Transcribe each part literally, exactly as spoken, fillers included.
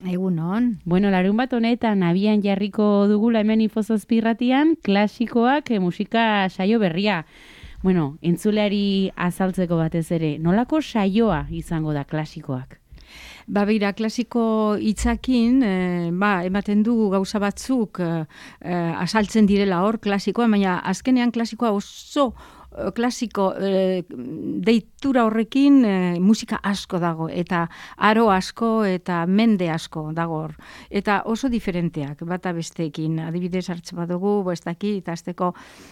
Egunon. Bueno, larun bat honetan abian jarriko dugula hemen Infozazpirratian klasikoak e, musika saio berria. Bueno, entzuleari azaltzeko batez ere, nolako saioa izango da klasikoak? Ba, beira, klasiko hitzakin, eh, ba, ematen dugu gauza batzuk eh, eh, asaltzen direla hor klasikoa, baina azkenean klasikoa oso eh, klasiko eh, deitura horrekin eh, musika asko dago, eta aro asko eta mende asko dago hor. Eta oso diferenteak, bata besteekin, adibidez hartzen badugu, bo ez daki, eta azteko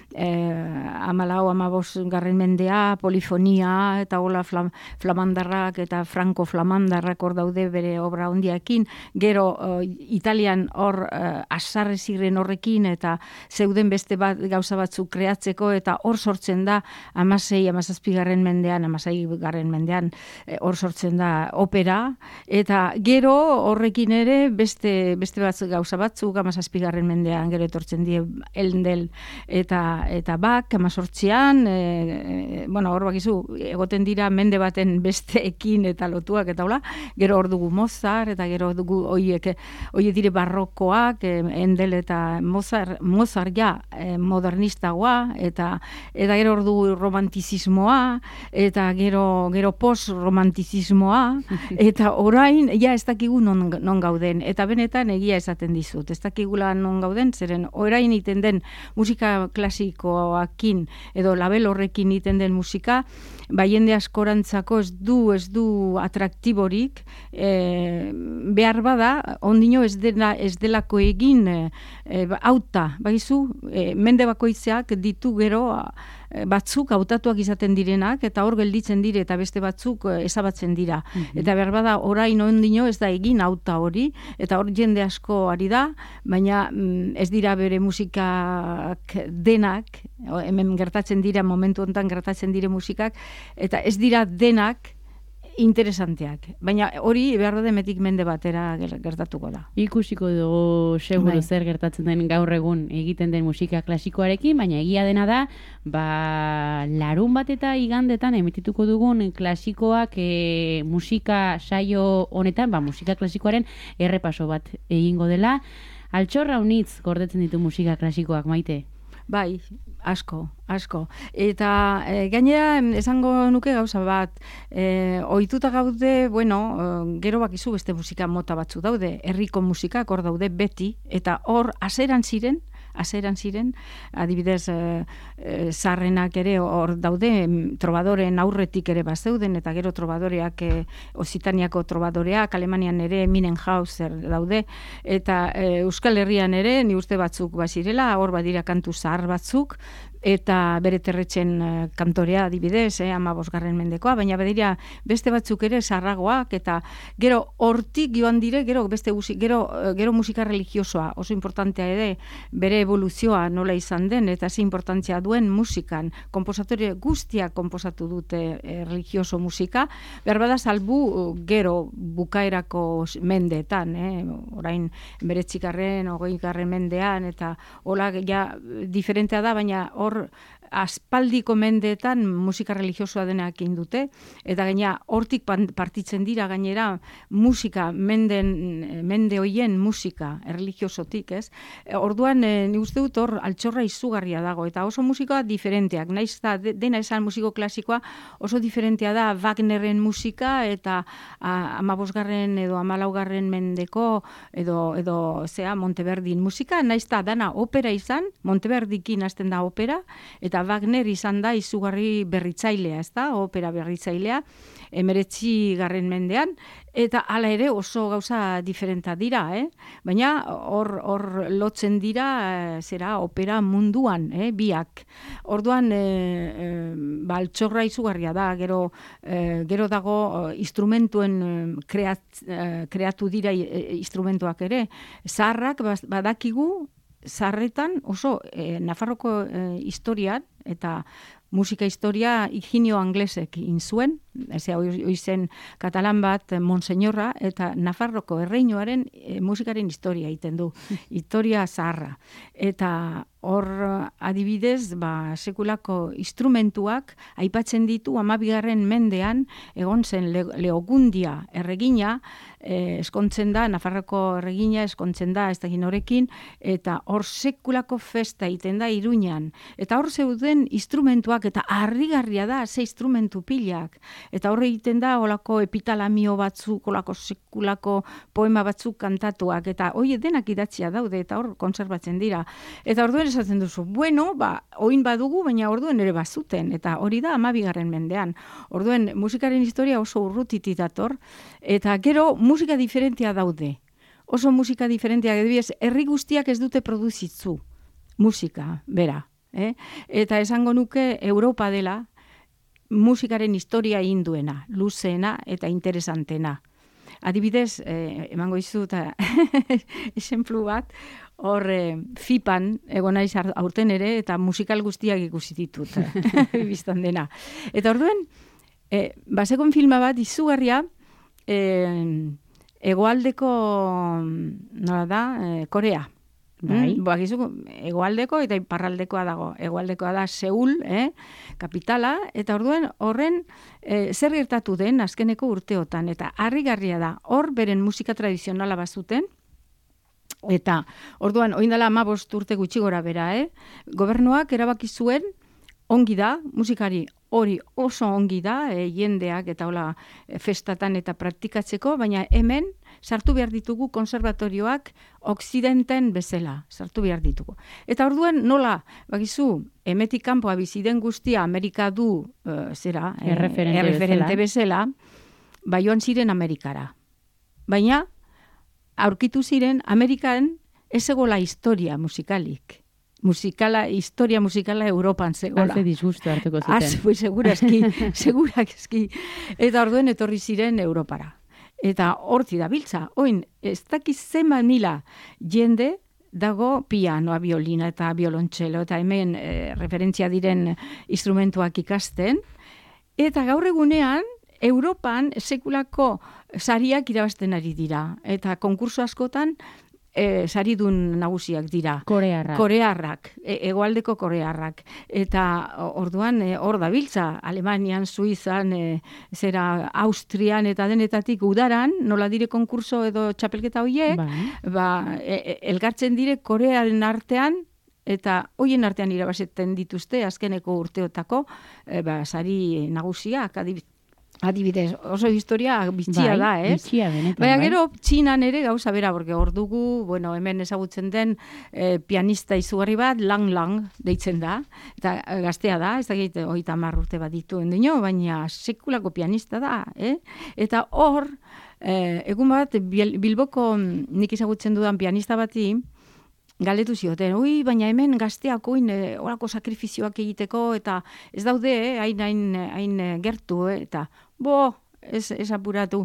eh, amalau, amabos garren mendea, polifonia, eta hola flam, flamandarrak, eta franco flamandarrak hor daude bere obra hondiakin, gero uh, Italian hor uh, asarre ziren horrekin eta zeuden beste bat gauza batzuk kreatzeko eta hor sortzen da amasei, amazazpigarren mendean, amasei garren mendean eh, hor sortzen da opera eta gero horrekin ere beste, beste bat gauza batzuk amazazpigarren mendean gero etortzen die Elendel eta eta bak, amazortzian e, e, bueno, hor bakizu egoten dira mende baten besteekin eta lotuak eta hola, gero hor dugu Mozart, eta gero dugu oiek, oie dire barrokoak, eh, Endel eta Mozart, Mozart ja eh, modernistagoa, eta eta gero hor dugu romantizismoa, eta gero gero post-romantizismoa, eta orain, ja ez dakigu non, non gauden, eta benetan egia esaten dizut, ez dakigula non gauden, zeren orain iten den musika klasikoakin, edo label horrekin iten den musika, ba jende askorantzako ez du, ez du atraktiborik, e, behar bada, ondino ez, dela, ez delako egin e, e, auta, baizu, e, mende bakoitzeak ditu gero e, batzuk hautatuak izaten direnak, eta hor gelditzen dire, eta beste batzuk e, ezabatzen dira. Mm-hmm. Eta behar bada, orain ondino ez da egin auta hori, eta hor jende asko ari da, baina mm, ez dira bere musikak denak, hemen gertatzen dira, momentu honetan gertatzen dire musikak, eta ez dira denak interesanteak. Baina hori behar da demetik mende batera gertatuko da. Ikusiko dugu seguru Bai. zer gertatzen den gaur egun egiten den musika klasikoarekin, baina egia dena da, ba, larun bat eta igandetan emitituko dugun klasikoak e, musika saio honetan, ba, musika klasikoaren errepaso bat egingo dela. Altxorra unitz gordetzen ditu musika klasikoak, Maite? Bai, asko, asko. Eta e, gainera esango nuke gauza bat, e, ohituta gaude, bueno, e, gero bakizu beste musika mota batzu daude, herriko musikak hor daude beti, eta hor haseran ziren, haseran ziren, adibidez e, e, zarrenak ere hor daude, trobadoren aurretik ere bazeuden, eta gero trobadoreak, e, Okzitaniako trobadoreak, Alemanian ere Minenhauser daude, eta e, Euskal Herrian ere, ni uste batzuk bazirela, hor badira kantu zahar batzuk, eta bere terretzen kantorea adibidez, eh, amabosgarren mendekoa, baina badira beste batzuk ere sarragoak, eta gero hortik joan dire, gero beste guzi, gero, gero musika religiosoa, oso importantea ere, bere evoluzioa nola izan den, eta ze importantzia duen musikan, komposatore guztiak komposatu dute eh, religioso musika, behar bada salbu gero bukaerako mendeetan, eh, orain beretzikarren, hogeigarren mendean, eta hola ja diferentea da, baina hor aspaldiko mendeetan musika religiosoa denak indute, eta gaina hortik partitzen dira gainera musika, menden, mende hoien musika religiosotik, ez? Orduan, e, ni uste dut hor altxorra izugarria dago, eta oso musikoa diferenteak, naiz da dena esan musiko klasikoa oso diferentea da Wagnerren musika, eta amabosgarren edo amalaugarren mendeko, edo, edo zea, Monteverdin musika, naiz da dana opera izan, Monteverdikin hasten da opera, eta Wagner izan da izugarri berritzailea, ez da, opera berritzailea, emeretzi garren mendean, eta hala ere oso gauza diferenta dira, eh? Baina hor hor lotzen dira, e, zera, opera munduan, eh? Biak. Orduan, e, e, ba, altxorra izugarria da, gero, e, gero dago e, instrumentuen kreat, e, kreatu dira e, instrumentuak ere, zaharrak badakigu, zarretan oso e, Nafarroko e, historian eta musika historia Higinio Anglesek inzuen, ez oizen katalan bat Monseñorra, eta Nafarroko erreinuaren e, musikaren historia egiten du, historia zaharra. Eta hor adibidez, ba, sekulako instrumentuak aipatzen ditu amabigarren mendean egon zen Le Leogundia erregina, eh, eskontzen da, Nafarroko erregina eskontzen da, ez da ginorekin, eta hor sekulako festa iten da Iruñan. Eta hor zeuden instrumentuak, eta harrigarria da, ze instrumentu pilak. Eta hor egiten da, olako epitalamio batzuk, olako sekulako poema batzuk kantatuak, eta hoi denak idatzia daude, eta hor konserbatzen dira. Eta orduen esatzen duzu, bueno, ba, oin badugu, baina orduen ere bazuten, eta hori da amabigarren mendean. Orduen, musikaren historia oso urrutitik dator, eta gero musika diferentea daude. Oso musika diferentea, adibidez, herri guztiak ez dute produzitzu musika, bera. Eh? Eta esango nuke Europa dela musikaren historia induena, luzeena eta interesantena. Adibidez, eh, emango izu eta esenplu bat, hor eh, fipan egon naiz aurten ere, eta musikal guztiak ikusi ditut, biztan dena. Eta orduen, eh, basekon filma bat izugarria, eh, egoaldeko, nola da, eh, Korea. Bai. Mm, boak izu, egoaldeko eta iparraldekoa dago. Egoaldekoa da Seul, eh, kapitala, eta orduen horren eh, zer gertatu den azkeneko urteotan, eta harrigarria da, hor beren musika tradizionala bazuten, eta orduan, oindala hamabost urte gutxi gora bera, eh? Gobernuak erabaki zuen, ongi da, musikari hori oso ongi da, e, jendeak eta hola e, festatan eta praktikatzeko, baina hemen sartu behar ditugu konservatorioak oksidenten bezala, sartu behar ditugu. Eta orduan nola, bakizu, emetik kanpoa bizi den guztia Amerika du, e, zera, e, erreferente, erreferente bezala, bai joan ziren Amerikara. Baina, aurkitu ziren, Amerikan ez egola historia musikalik. Musikala, historia musikala Europan zegoela. Haze disgusto hartuko zuten. Az, pues, segurazki, segurazki. Eta orduen etorri ziren Europara. Eta horti da biltza. Oin, ez dakiz zenba mila jende dago pianoa, biolina eta biolontxelo, eta hemen e, referentzia diren instrumentuak ikasten. Eta gaur egunean, Europan sekulako sariak irabazten ari dira. Eta konkurso askotan, E, saridun nagusiak dira. Korearrak. Korearrak, e, egoaldeko korearrak. Eta orduan hor da biltza, Alemanian, Suizan, e, zera Austrian eta denetatik udaran, nola dire konkurso edo txapelketa hoiek, Bai. ba, e, e, elkartzen dire Korearen artean, eta hoien artean irabazeten dituzte azkeneko urteotako, e, ba, sari nagusiak, adibidez. Adibidez, oso historia bitxia bai, da, ez? Bitxia benetan, Baina bai. gero, Txinan ere gauza bera, porque hor dugu, bueno, hemen ezagutzen den eh, pianista izugarri bat, Lang Lang deitzen da, eta eh, gaztea da, ez da gehit, hogeita hamar urte bat dituen dino, baina sekulako pianista da, eh? Eta hor, eh, egun bat, Bil- Bilboko nik ezagutzen dudan pianista bati, galdetu zioten, ui, baina hemen gazteak oin e, orako sakrifizioak egiteko, eta ez daude, eh, hain, hain, hain eh, gertu, eh, eta bo, ez, ez apuratu.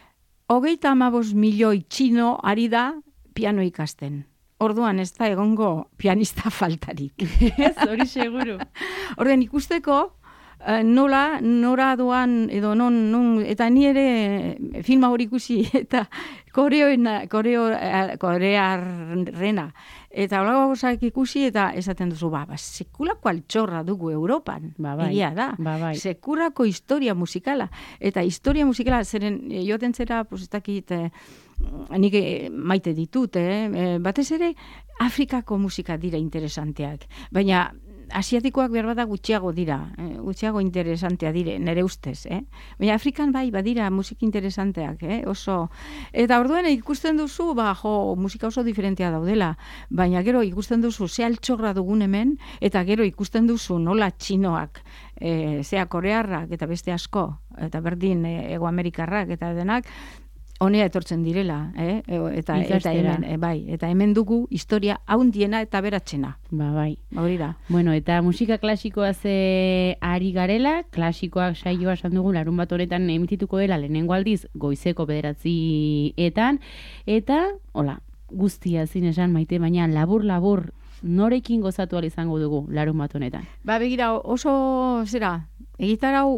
Hogeita amabos milioi txino ari da piano ikasten. Orduan ez da egongo pianista faltarik. Ez, hori seguru. Orduan ikusteko, eh, nola, nora doan, edo non, non, eta ni ere filma hori ikusi, eta koreoena, koreo, eh, korearrena, eta hola gauzak ikusi, eta esaten duzu, ba, ba, sekulako altxorra dugu Europan, Ba, bai. egia da, Ba, bai. sekulako historia musikala, eta historia musikala, zeren, eh, joaten zera, pues, ez dakit, eh, nik eh, maite ditut, eh? Eh, batez ere, Afrikako musika dira interesanteak, baina asiatikoak behar bada gutxiago dira, eh? gutxiago interesantea dire, nere ustez, eh? Baina Afrikan bai, badira musik interesanteak, eh? oso. Eta orduan ikusten duzu, ba, jo, musika oso diferentea daudela, baina gero ikusten duzu, ze altxorra dugun hemen, eta gero ikusten duzu nola txinoak, eh, zea korearrak, eta beste asko, eta berdin eh, Ego Amerikarrak, eta denak, honea etortzen direla, eh? E, eta, eta Ikastera. hemen, e, bai, eta hemen dugu historia haundiena eta beratzena. Ba, bai. Hori da. Bueno, eta musika klasikoa ze ari garela, klasikoak saioa esan dugu larun bat honetan emitituko dela lehenengo aldiz goizeko bederatzietan, eta, hola, guztia zin esan maite, baina labur-labur norekin gozatu ahal izango dugu larun bat honetan. Ba, begira, oso, zera, egitarau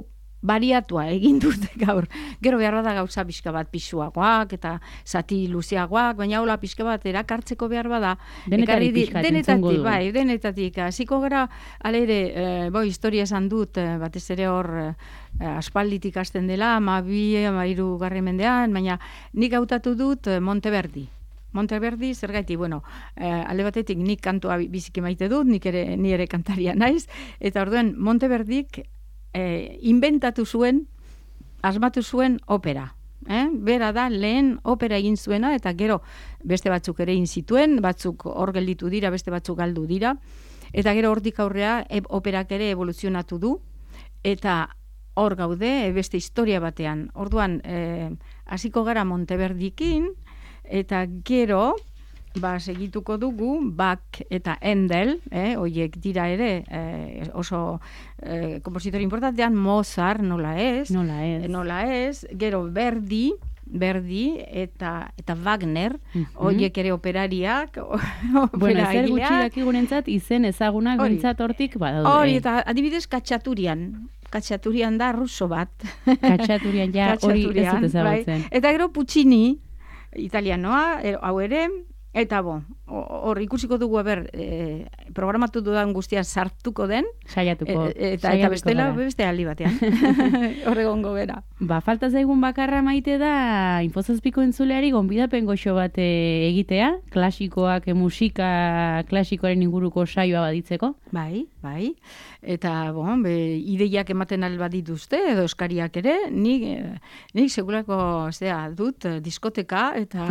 bariatua egin dute gaur. Gero behar bada gauza pixka bat pisuagoak eta zati luzeagoak, baina hola pixka bat erakartzeko behar bada. Denetatik pixka denetatik, bai, denetatik. Hasiko gara, alere, e, bo, historia esan dut, e, batez ere hor e, aspalditik hasten dela, ma bi, ma hiru garren mendean, baina nik hautatu dut e, Monteverdi. Monteverdi, zergaiti, bueno, eh, alde batetik nik kantua biziki maite dut, nik ere, ni ere kantaria naiz, eta orduan Monteverdik eh, inventatu zuen, asmatu zuen opera. Eh? Bera da, lehen opera egin zuena, eta gero beste batzuk ere egin zituen, batzuk hor gelditu dira, beste batzuk galdu dira, eta gero hortik aurrea e, operak ere evoluzionatu du, eta hor gaude, e, beste historia batean. Orduan, eh, hasiko gara Monteverdikin, eta gero, ba, segituko dugu, Bach eta Handel, eh, oiek dira ere, eh, oso eh, kompositori importantean, Mozart, nola ez, Nola ez. nola ez, gero Verdi, Verdi eta eta Wagner, Mhm. oiek ere operariak, Bueno, opera ezer gutxi egileak. dakigunentzat izen ezagunak Hori. bintzat hortik badaude. Hori, eta adibidez Katxaturian, Katxaturian da ruso bat. Katxaturian ja hori ez dut Katxaturian, ezagutzen. bai. Eta gero Puccini, italianoa, er, hau ere, eta bo, hor ikusiko dugu, aber, e, programatu dudan guztia sartuko den, Saiatuko. e, eta, eta saiatuko bestela, gara. beste aldi batean. Horregongo bera. Ba, falta zaigun bakarra maite da Infozazpiko entzuleari gonbidapen goxo bat eh, egitea, klasikoak, eh, musika klasikoaren inguruko saioa baditzeko. Bai, bai. Eta, bon, be, ideiak ematen alba dituzte, edo eskariak ere, nik, eh, nik segurako, zera, dut, eh, diskoteka, eta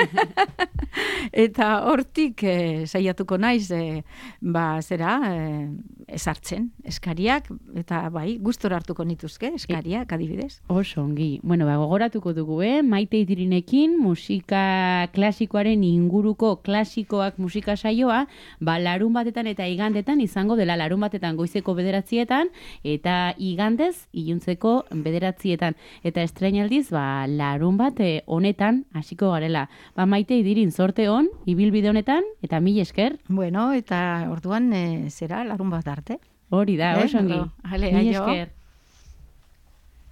eta hortik eh, saiatuko naiz, eh, ba, zera, eh, ezartzen, eskariak, eta bai, gustora hartuko nituzke, eskariak, adibidez. Oso ongi. Bueno, ba, gogoratuko dugu, eh? Maite Itirinekin musika klasikoaren inguruko klasikoak musika saioa, ba, larun batetan eta igandetan izango dela larun batetan goizeko bederatzietan, eta igandez iluntzeko bederatzietan. Eta estreinaldiz, ba, larun bate honetan hasiko garela. Ba, Maite Itirin zorte hon, ibilbide honetan, eta mil esker. Bueno, eta orduan, eh, zera, larun bat arte. Hori da, Eh, oso ongi. ondo. Ale, Mil aio. esker.